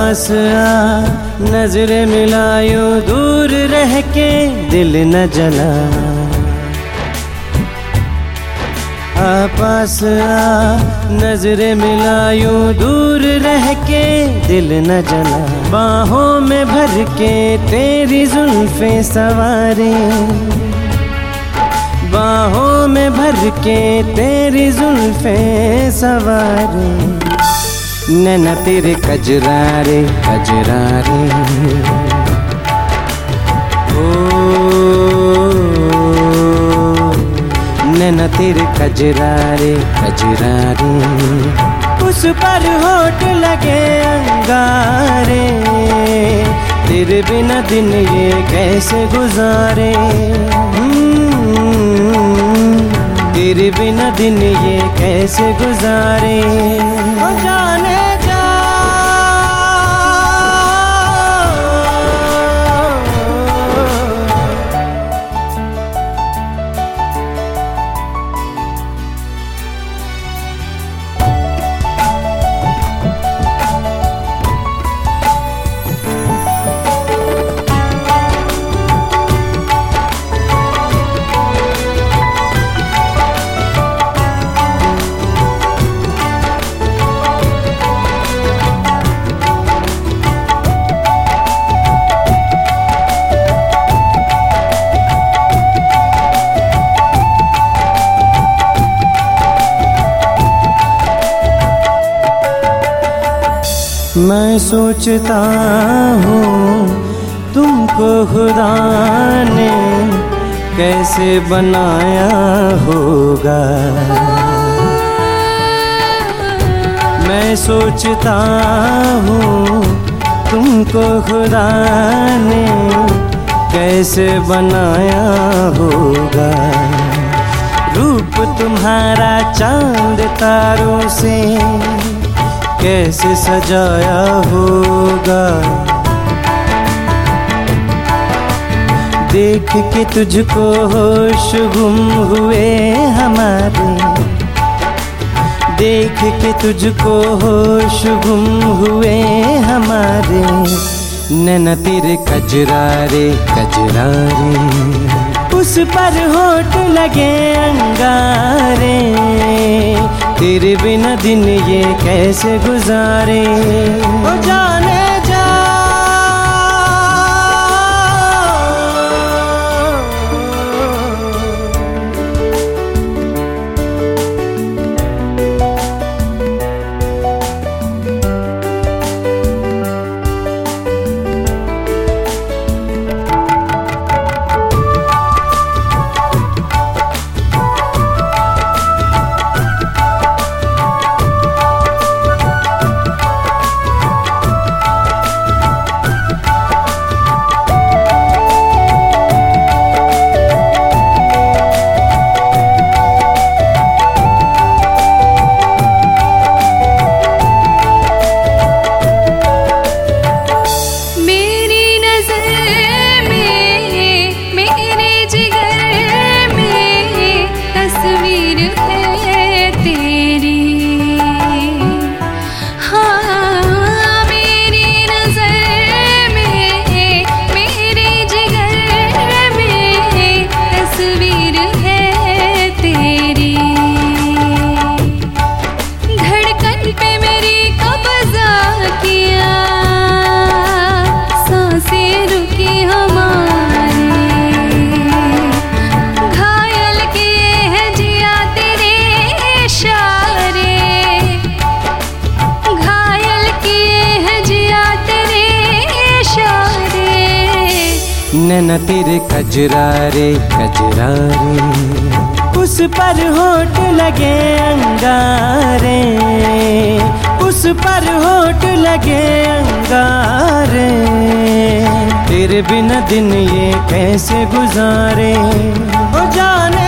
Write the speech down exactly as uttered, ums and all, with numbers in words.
पास आ नजरें मिलायूं दूर रह के दिल न जला। आ पास आ नजरें मिलायूं दूर रह के दिल न जला। बाहों में भर के तेरी जुल्फे सवारे, बाहों में भर के तेरी जुल्फे सवारे। नैना तेरे कजरारे कजरारे, ओ नैना तेरे कजरारे कजरारे। उस पर होठ लगे अंगारे, तेरे बिना दिन ये कैसे गुजारे। तेरे बिना दिन ये कैसे गुजारे। ओ जाने जा मैं सोचता हूँ तुमको खुदा ने कैसे बनाया होगा। मैं सोचता हूँ तुमको खुदा ने कैसे बनाया होगा। रूप तुम्हारा चांद तारों से कैसे सजाया होगा। देख के तुझको होश गुम हुए हमारे, देख के तुझको होश गुम हुए हमारे। नैना तेरे कजरारे कजरारे, उस पर होठ लगे अंगारे। तेरे बिना दिन ये कैसे गुजारे। ओ जाने जा नैना तेरे कजरारे कजरारे, उस पर होठ लगे अंगारे। उस पर होठ लगे अंगारे। तेरे बिना दिन ये कैसे गुजारे। ओ जाने